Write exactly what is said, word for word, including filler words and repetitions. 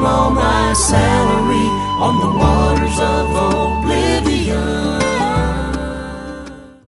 all my salary on the waters of old